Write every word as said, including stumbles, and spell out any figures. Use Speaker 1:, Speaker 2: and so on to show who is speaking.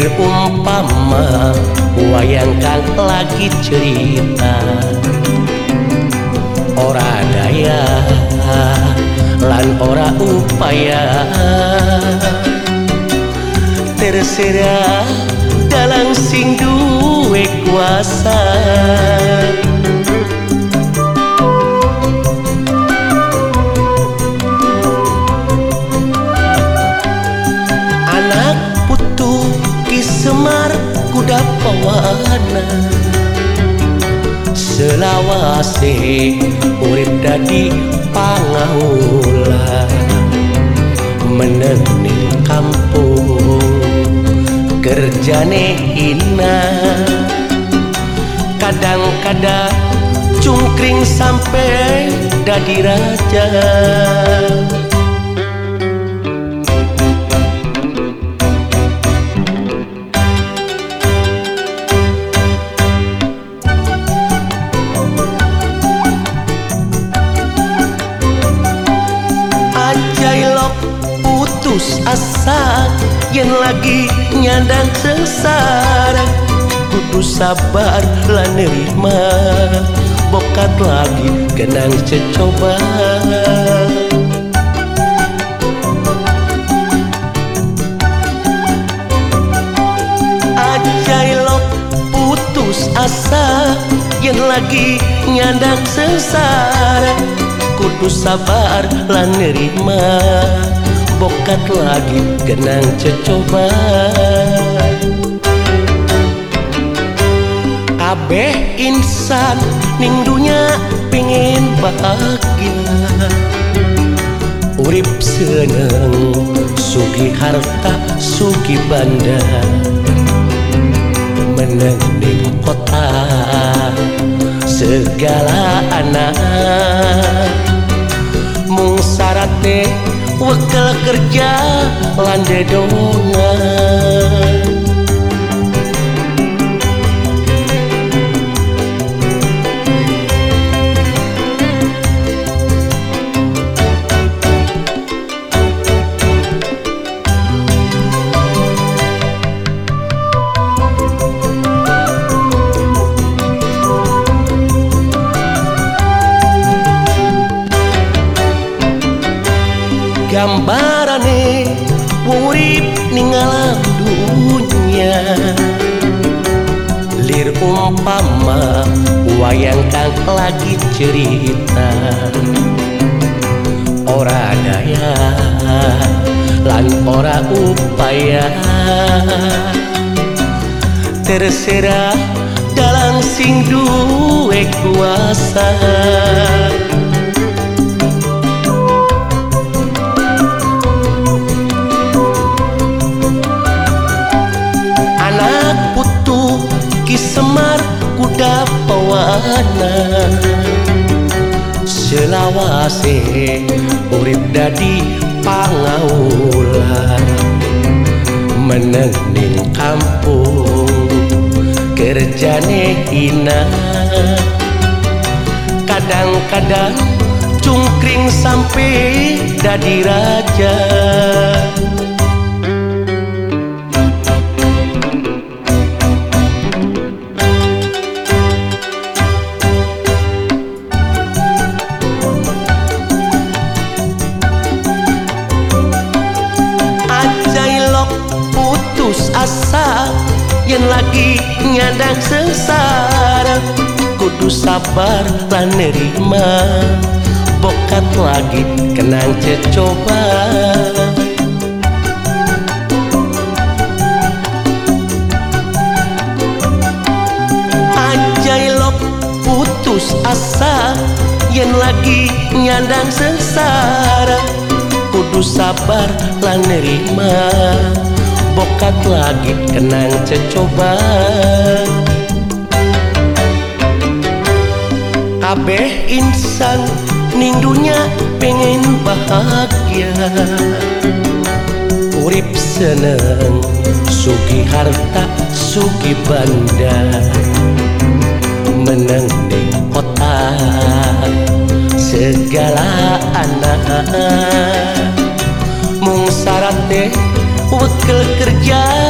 Speaker 1: Lir umpama wayang kang lagi cerita, ora daya lan ora upaya, terserah dalang sing duwe kuasa. Anak putu Ki Semar kuda pawana, selawase urip dadi pangaula, meneni kampung kerjane hina, kadang-kadang cungkring sampai dadi raja. Ajailok putus asa yen lagi nyandang sengsara, kudu sabar lan nerima, bokat lagi kenang cecoba. Ajailok putus asa yen lagi nyandang sengsara, kudu sabar lan nerima, bokat lagi kenang cecoba. Kabeh insan ning dunya pengen bahagia, urip seneng sugi harta sugi banda, meneng ning kota segala anak, mung sarate wekel kerja lan dedongan. Gambarane urip ning alam dunya, lir umpama wayang kang lagi cerita, ora daya lan ora upaya, terserah dalang sing duwe kuasa. Ki Semar kuda pawana, selawase urip dadi pangaula, meneng ning kampung kerjane hina, kadang-kadang cungkring sampai dadi raja. Asa yen lagi nyandang sengsara, kudu sabar lan nerima, bokat lagi kenang cecoba. Ajailok putus asa yen lagi nyandang sengsara, kudu sabar lan nerima, bokat lagi kenang cecoba. Kabeh insan ning dunya pengen bahagia, urip seneng sugi harta sugi banda, meneng ning kota segala anak, mung syarat deh wekel kerja